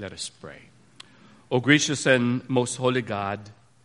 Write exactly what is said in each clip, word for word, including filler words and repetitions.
Let us pray. O gracious and most holy God,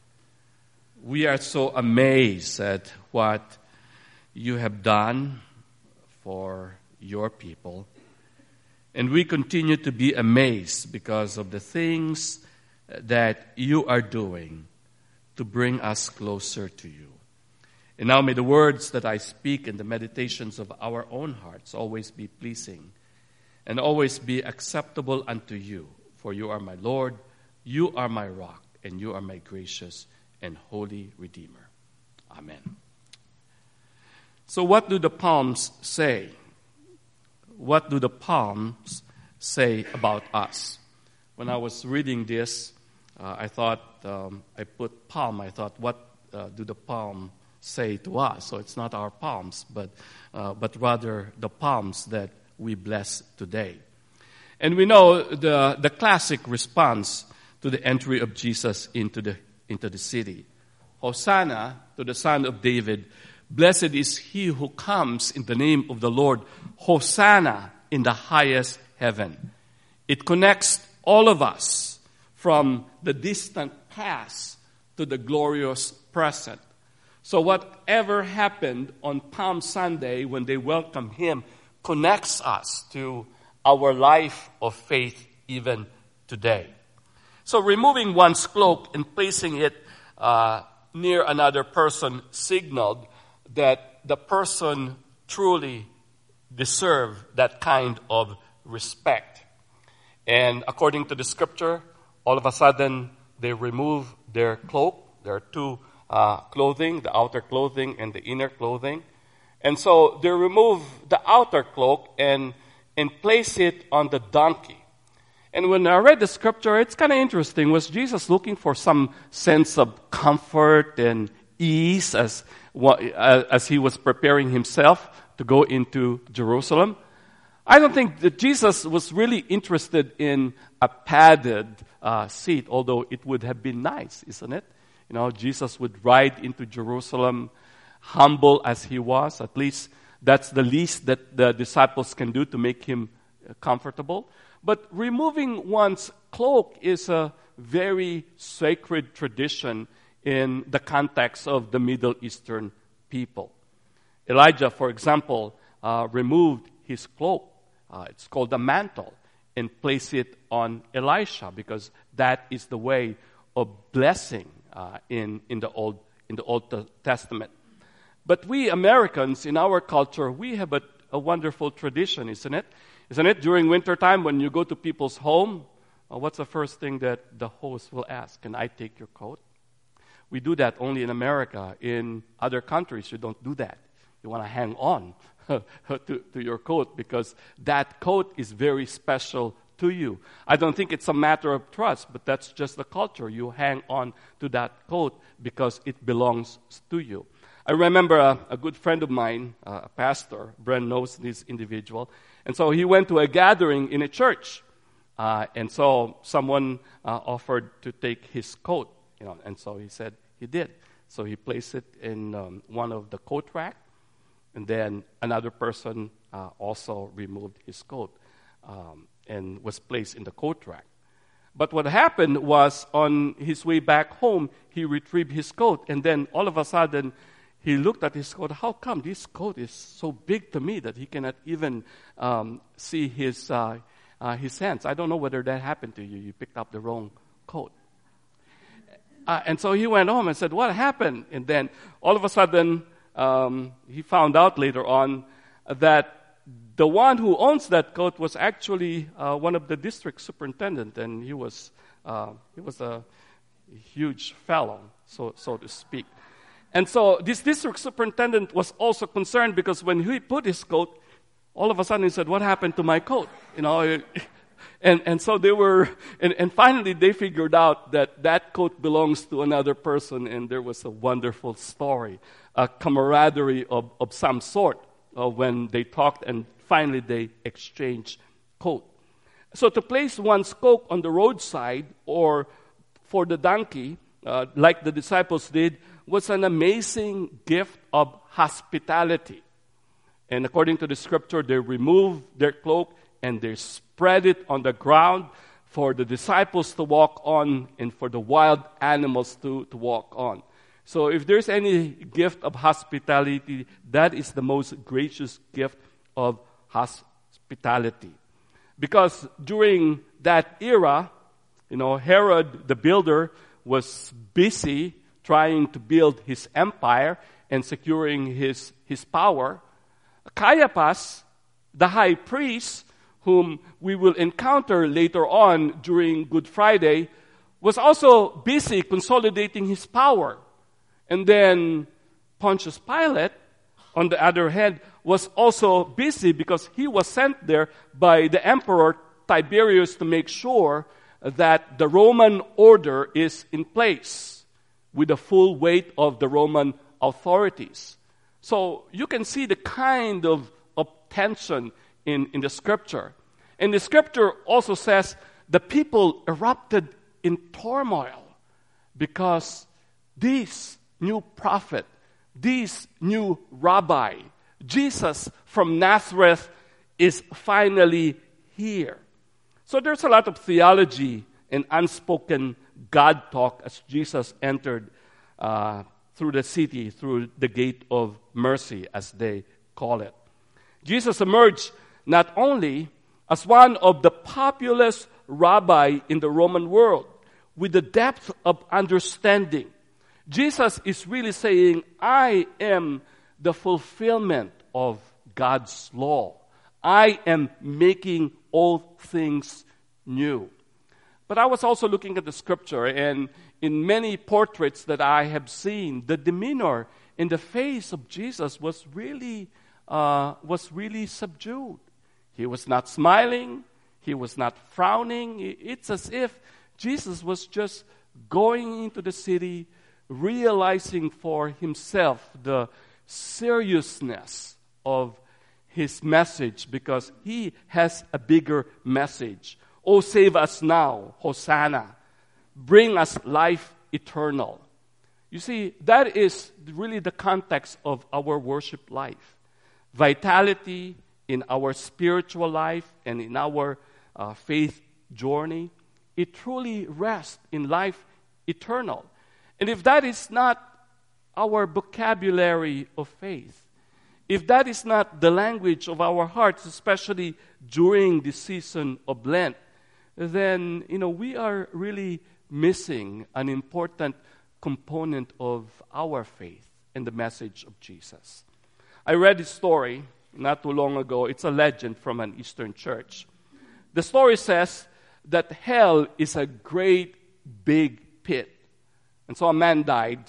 we are so amazed at what you have done for your people. And we continue to be amazed because of the things that you are doing to bring us closer to you. And now may the words that I speak and the meditations of our own hearts always be pleasing and always be acceptable unto you. For you are my Lord, you are my rock, and you are my gracious and holy Redeemer. Amen. So what do the Psalms say? What do the Psalms say about us? When I was reading this, uh, I thought, um, I put palm, I thought, what uh, do the palm say to us? So it's not our palms, but uh, but rather the palms that we bless today. And we know the, the classic response to the entry of Jesus into the into the city. Hosanna to the Son of David. Blessed is he who comes in the name of the Lord. Hosanna in the highest heaven. It connects all of us from the distant past to the glorious present. So whatever happened on Palm Sunday when they welcomed him connects us to our life of faith even today. So removing one's cloak and placing it uh, near another person signaled that the person truly deserved that kind of respect. And according to the scripture, all of a sudden they remove their cloak. There are two uh, clothing, the outer clothing and the inner clothing. And so they remove the outer cloak and, and place it on the donkey. And when I read the scripture, it's kind of interesting. Was Jesus looking for some sense of comfort and ease as, as he was preparing himself to go into Jerusalem? I don't think that Jesus was really interested in a padded uh, seat, although it would have been nice, isn't it? You know, Jesus would ride into Jerusalem, humble as he was. At least that's the least that the disciples can do to make him comfortable. But removing one's cloak is a very sacred tradition in the context of the Middle Eastern people. Elijah, for example, uh, removed his cloak. Uh, it's called a mantle, and placed it on Elisha because that is the way of blessing uh, in in the old in the Old Testament. But we Americans in our culture, we have a, a wonderful tradition, isn't it? Isn't it? During wintertime, when you go to people's home, uh, what's the first thing that the host will ask? Can I take your coat? We do that only in America. In other countries, you don't do that. You want to hang on to, to your coat because that coat is very special to you. I don't think it's a matter of trust, but that's just the culture. You hang on to that coat because it belongs to you. I remember a, a good friend of mine, uh, a pastor. Brent knows this individual. And so he went to a gathering in a church. Uh, and so someone uh, offered to take his coat. You know, and so he said he did. So he placed it in um, one of the coat rack. And then another person uh, also removed his coat um, and was placed in the coat rack. But what happened was on his way back home, he retrieved his coat. And then all of a sudden, he looked at his coat. How come this coat is so big to me that he cannot even um, see his uh, uh, his hands? I don't know whether that happened to you. You picked up the wrong coat. Uh, and so he went home and said, what happened? And then all of a sudden, um, he found out later on that the one who owns that coat was actually uh, one of the district superintendent, and he was uh, he was a huge fellow, so so to speak. And so this district superintendent was also concerned because when he put his coat, all of a sudden he said, what happened to my coat? You know, and, and so they were, and, and finally they figured out that that coat belongs to another person, and there was a wonderful story, a camaraderie of, of some sort uh, when they talked, and finally they exchanged coat. So to place one's coat on the roadside or for the donkey, uh, like the disciples did, was an amazing gift of hospitality. And according to the scripture, they removed their cloak and they spread it on the ground for the disciples to walk on and for the wild animals to, to walk on. So if there's any gift of hospitality, that is the most gracious gift of hospitality. Because during that era, you know, Herod the builder was busy trying to build his empire and securing his, his power. Caiaphas, the high priest, whom we will encounter later on during Good Friday, was also busy consolidating his power. And then Pontius Pilate, on the other hand, was also busy because he was sent there by the Emperor Tiberius to make sure that the Roman order is in place with the full weight of the Roman authorities. So you can see the kind of, of tension in, in the scripture. And the scripture also says the people erupted in turmoil because this new prophet, this new rabbi, Jesus from Nazareth, is finally here. So there's a lot of theology and unspoken God talk as Jesus entered uh, through the city, through the gate of mercy, as they call it. Jesus emerged not only as one of the populous rabbi in the Roman world, with the depth of understanding. Jesus is really saying, I am the fulfillment of God's law. I am making all things new. But I was also looking at the scripture, and in many portraits that I have seen, the demeanor in the face of Jesus was really, uh, was really subdued. He was not smiling. He was not frowning. It's as if Jesus was just going into the city, realizing for himself the seriousness of his message because he has a bigger message. Oh, save us now, Hosanna. Bring us life eternal. You see, that is really the context of our worship life. Vitality in our spiritual life and in our uh, faith journey. It truly rests in life eternal. And if that is not our vocabulary of faith, if that is not the language of our hearts, especially during the season of Lent, then, you know, we are really missing an important component of our faith and the message of Jesus. I read a story not too long ago. It's a legend from an Eastern church. The story says that hell is a great big pit. And so a man died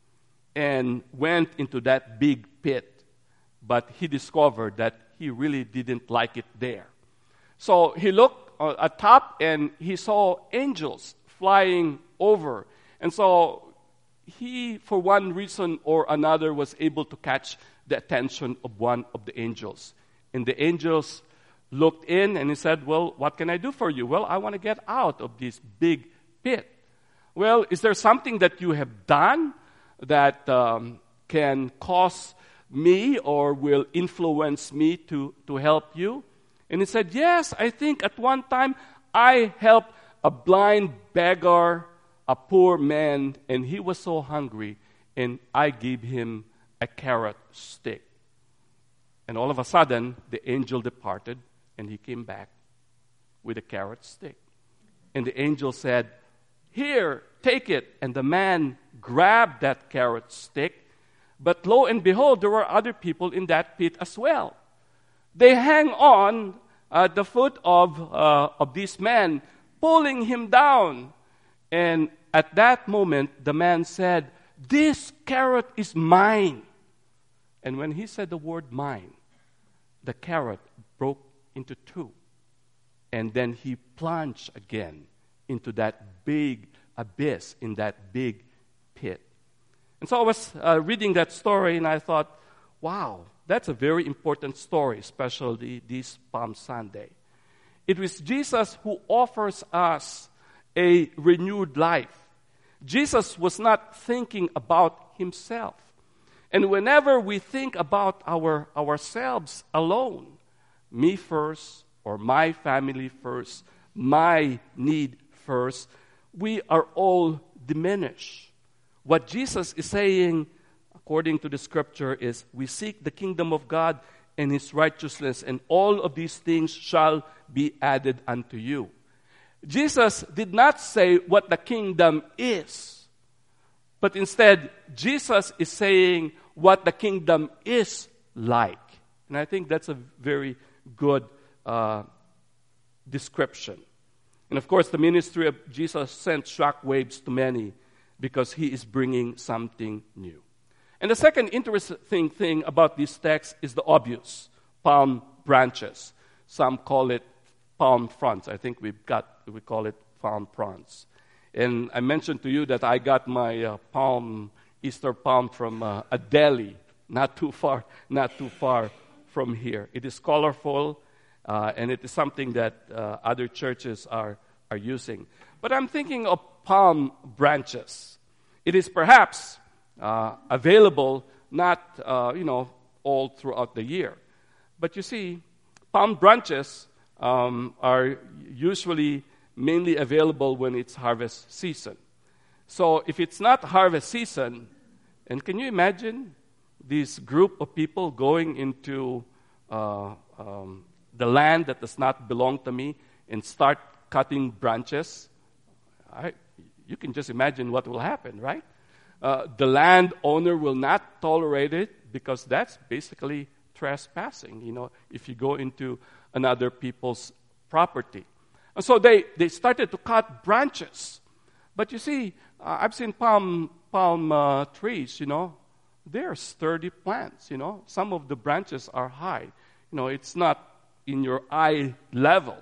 and went into that big pit. But he discovered that he really didn't like it there. So he looked uh, atop and he saw angels flying over. And so he, for one reason or another, was able to catch the attention of one of the angels. And the angels looked in and he said, well, what can I do for you? Well, I want to get out of this big pit. Well, is there something that you have done that um, can cause me or will influence me to, to help you? And he said, yes, I think at one time I helped a blind beggar, a poor man, and he was so hungry, and I gave him a carrot stick. And all of a sudden, the angel departed, and he came back with a carrot stick. And the angel said, here, take it. And the man grabbed that carrot stick. But lo and behold, there were other people in that pit as well. They hang on at the foot of, uh, of this man, pulling him down. And at that moment, the man said, this carrot is mine. And when he said the word mine, the carrot broke into two. And then he plunged again into that big abyss, in that big pit. And so I was uh, reading that story and I thought, wow, that's a very important story, especially this Palm Sunday. It was Jesus who offers us a renewed life. Jesus was not thinking about himself. And whenever we think about our ourselves alone, me first or my family first, my need first, we are all diminished. What Jesus is saying, according to the scripture, is we seek the kingdom of God and his righteousness, and all of these things shall be added unto you. Jesus did not say what the kingdom is, but instead, Jesus is saying what the kingdom is like. And I think that's a very good uh, description. And of course, the ministry of Jesus sent shockwaves to many because he is bringing something new. And the second interesting thing about this text is the obvious, palm branches. Some call it palm fronds. I think we've got, we call it palm fronds. And I mentioned to you that I got my uh, palm, Easter palm from uh, a deli, not too far, not too far from here. It is colorful, uh, and it is something that uh, other churches are, are using. But I'm thinking of palm branches. It is perhaps uh, available not, uh, you know, all throughout the year. But you see, palm branches um, are usually mainly available when it's harvest season. So if it's not harvest season, and can you imagine this group of people going into uh, um, the land that does not belong to me and start cutting branches? I, you can just imagine what will happen, right? Uh, the landowner will not tolerate it because that's basically trespassing, you know, if you go into another people's property. And so they, they started to cut branches. But you see, uh, I've seen palm, palm uh, trees, you know, they're sturdy plants, you know. Some of the branches are high. You know, it's not in your eye level.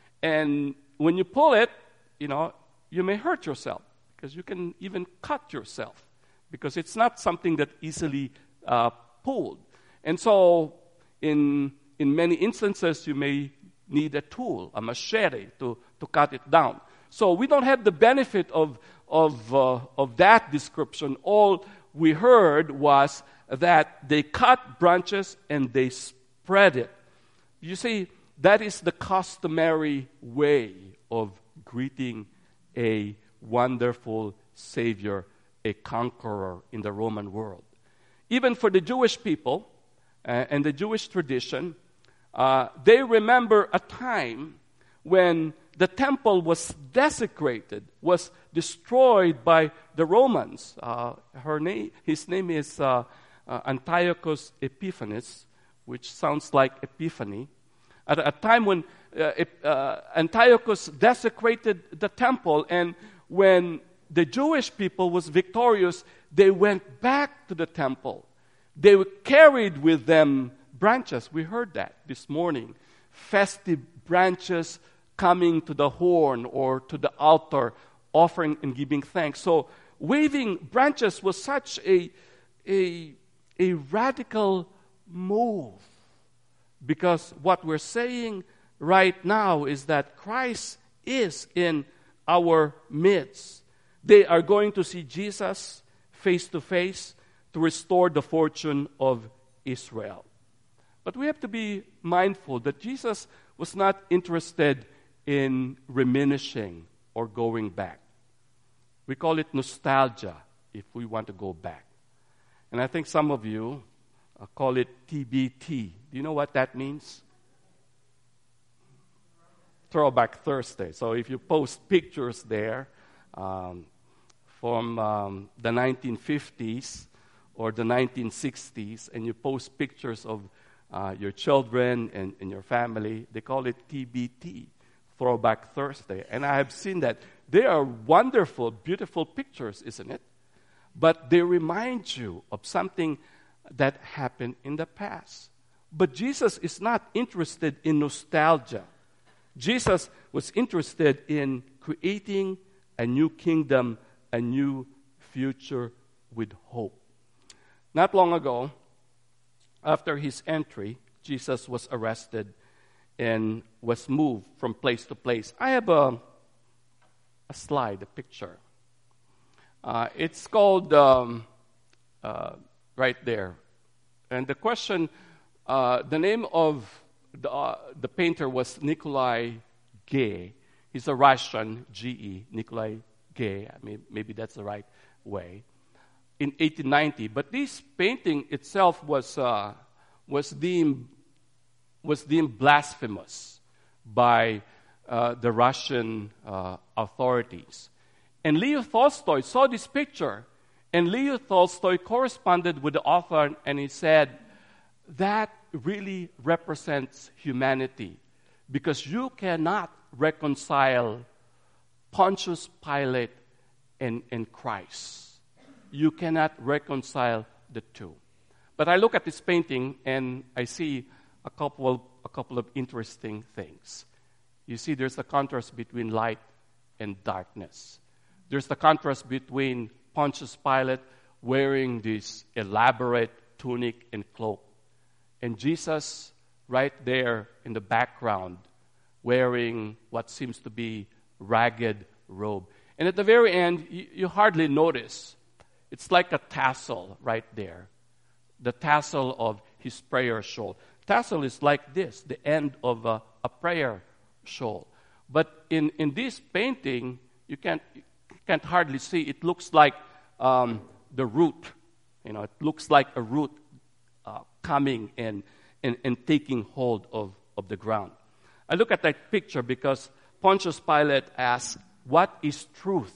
And when you pull it, you know, you may hurt yourself because you can even cut yourself because it's not something that easily uh, pulled. And so in in many instances, you may need a tool, a machete, to, to cut it down. So we don't have the benefit of of uh, of that description. All we heard was that they cut branches and they spread it. You see, that is the customary way of greeting a wonderful Savior, a conqueror in the Roman world. Even for the Jewish people uh, and the Jewish tradition, uh, they remember a time when the temple was desecrated, was destroyed by the Romans. Uh, her name, his name is uh, uh, Antiochus Epiphanes, which sounds like Epiphany. At a time when uh, uh, Antiochus desecrated the temple, and when the Jewish people was victorious, they went back to the temple. They carried with them branches. We heard that this morning. Festive branches coming to the horn or to the altar, offering and giving thanks. So waving branches was such a, a, a radical move. Because what we're saying right now is that Christ is in our midst. They are going to see Jesus face to face to restore the fortune of Israel. But we have to be mindful that Jesus was not interested in reminishing or going back. We call it nostalgia if we want to go back. And I think some of you uh, call it T B T. Do you know what that means? Throwback Thursday. So if you post pictures there um, from um, the nineteen fifties or the nineteen sixties, and you post pictures of uh, your children and, and your family, they call it T B T, Throwback Thursday. And I have seen that. They are wonderful, beautiful pictures, isn't it? But they remind you of something that happened in the past. But Jesus is not interested in nostalgia. Jesus was interested in creating a new kingdom, a new future with hope. Not long ago, after his entry, Jesus was arrested and was moved from place to place. I have a, a slide, a picture. Uh, it's called, um, uh, right there. And the question, uh, the name of the, uh, the painter was Nikolai Gay. He's a Russian, G E, Nikolai Gay. I mean, maybe that's the right way. In eighteen ninety, but this painting itself was uh, was deemed was deemed blasphemous by uh, the Russian uh, authorities. And Leo Tolstoy saw this picture, and Leo Tolstoy corresponded with the author, and he said, that really represents humanity, because you cannot reconcile Pontius Pilate and, and Christ. You cannot reconcile the two. But I look at this painting and I see a couple, a couple of interesting things. You see, there's a contrast between light and darkness. There's the contrast between Pontius Pilate wearing this elaborate tunic and cloak, and Jesus right there in the background wearing what seems to be ragged robe. And at the very end, you, you hardly notice. It's like a tassel right there, the tassel of his prayer shawl. Tassel is like this, the end of a, a prayer shawl. But in, in this painting, you can't, you can't hardly see. It looks like um, the root. You know, it looks like a root uh, coming and, and, and taking hold of, of the ground. I look at that picture because Pontius Pilate asked, what is truth?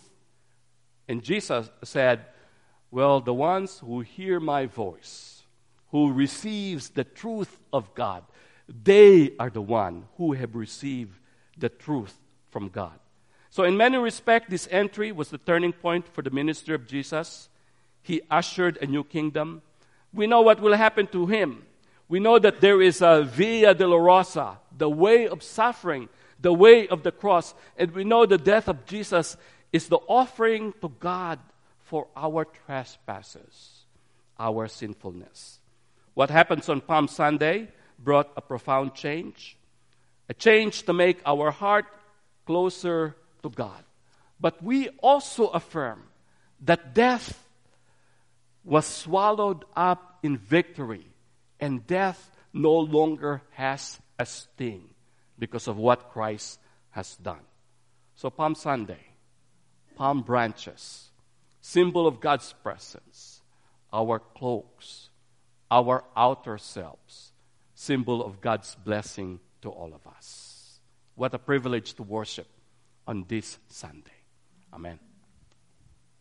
And Jesus said, well, the ones who hear my voice, who receives the truth of God, they are the one who have received the truth from God. So in many respects, this entry was the turning point for the ministry of Jesus. He ushered a new kingdom. We know what will happen to him. We know that there is a Via Dolorosa, the way of suffering, the way of the cross. And we know the death of Jesus is the offering to God for our trespasses, our sinfulness. What happens on Palm Sunday brought a profound change, a change to make our heart closer to God. But we also affirm that death was swallowed up in victory, and death no longer has a sting because of what Christ has done. So Palm Sunday, palm branches, symbol of God's presence, our cloaks, our outer selves, symbol of God's blessing to all of us. What a privilege to worship on this Sunday. Amen.